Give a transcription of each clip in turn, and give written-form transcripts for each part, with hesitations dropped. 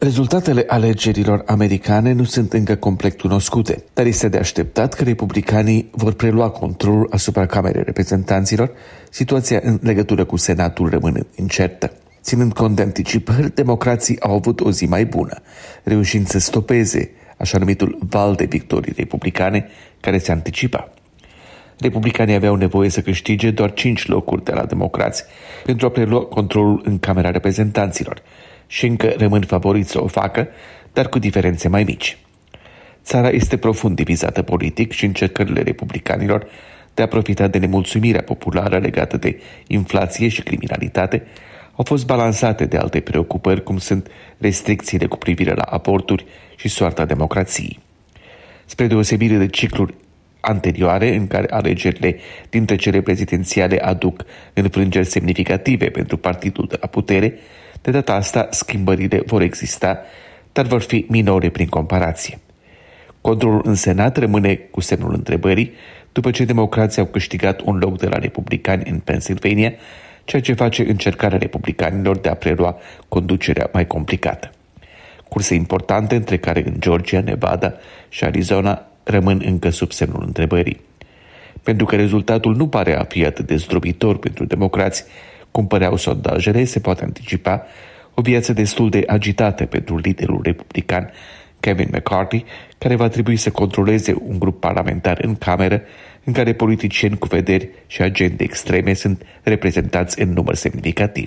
Rezultatele alegerilor americane nu sunt încă complet cunoscute, dar este de așteptat că republicanii vor prelua controlul asupra Camerei Reprezentanților, situația în legătură cu Senatul rămâne incertă. Ținând cont de anticipări, democrații au avut o zi mai bună, reușind să stopeze așa numitul val de victorii republicane care se anticipa. Republicanii aveau nevoie să câștige doar 5 locuri de la democrați pentru a prelua controlul în Camera Reprezentanților și încă rămân favoriți să o facă, dar cu diferențe mai mici. Țara este profund divizată politic și încercările republicanilor de a profita de nemulțumirea populară legată de inflație și criminalitate au fost balansate de alte preocupări, cum sunt restricțiile cu privire la aborturi și soarta democrației. Spre deosebire de cicluri anterioare, în care alegerile dintre cele prezidențiale aduc înfrângeri semnificative pentru partidul de la putere, de data asta schimbările vor exista, dar vor fi minore prin comparație. Controlul în Senat rămâne cu semnul întrebării, după ce democrații au câștigat un loc de la republicani în Pennsylvania, ceea ce face încercarea republicanilor de a prelua conducerea mai complicată. Curse importante, între care în Georgia, Nevada și Arizona, rămân încă sub semnul întrebării. Pentru că rezultatul nu pare a fi atât de zdrobitor pentru democrați cum păreau sondajele, se poate anticipa o viață destul de agitată pentru liderul republican Kevin McCarthy, care va trebui să controleze un grup parlamentar în cameră în care politicieni cu vederi și agende extreme sunt reprezentați în număr semnificativ.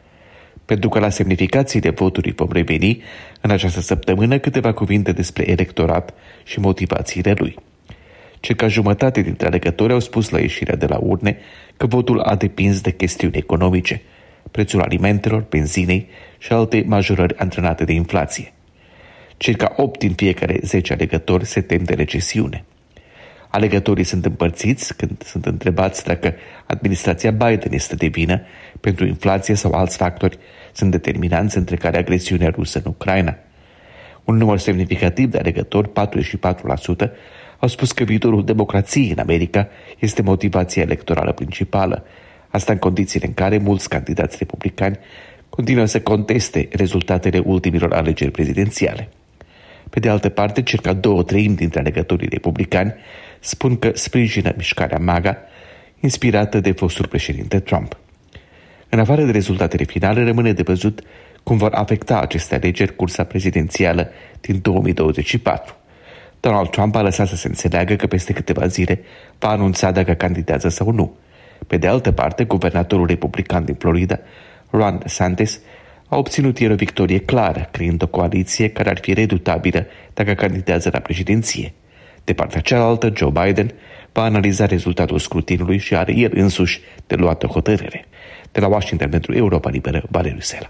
Pentru că la semnificațiile votului vom reveni în această săptămână, câteva cuvinte despre electorat și motivațiile lui. Circa jumătate dintre alegători au spus la ieșirea de la urne că votul a depins de chestiuni economice, prețul alimentelor, benzinei și alte majorări antrenate de inflație. Circa 8 din fiecare 10 alegători se tem de recesiune. Alegătorii sunt împărțiți când sunt întrebați dacă administrația Biden este de vină pentru inflație sau alți factori sunt determinanți, între care agresiunea rusă în Ucraina. Un număr semnificativ de alegători, 44%, au spus că viitorul democrației în America este motivația electorală principală, asta în condițiile în care mulți candidați republicani continuă să conteste rezultatele ultimilor alegeri prezidențiale. Pe de altă parte, circa 2/3 dintre alegătorii republicani spun că sprijină mișcarea MAGA, inspirată de fostul președinte Trump. În afară de rezultatele finale, rămâne de văzut cum vor afecta aceste alegeri cursa prezidențială din 2024. Donald Trump a lăsat să se înțeleagă că peste câteva zile va anunța dacă candidează sau nu. Pe de altă parte, guvernatorul republican din Florida, Ron DeSantis, a obținut ieri o victorie clară, creând o coaliție care ar fi redutabilă dacă candidează la președinție. De partea cealaltă, Joe Biden va analiza rezultatul scrutinului și are el însuși de luat o hotărâre. De la Washington pentru Europa Liberă, Valeriu Sela.